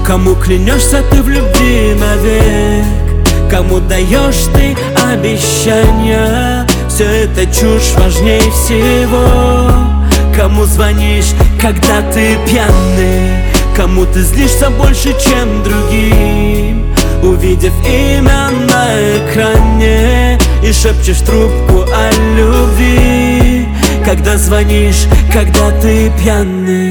Кому клянешься ты в любви навек? Кому даешь ты обещания? Все это чушь важнее всего. Кому звонишь, когда ты пьяный? Кому ты злишься больше, чем другим, увидев имя на экране, и шепчешь трубку о любви? Когда звонишь, когда ты пьяный?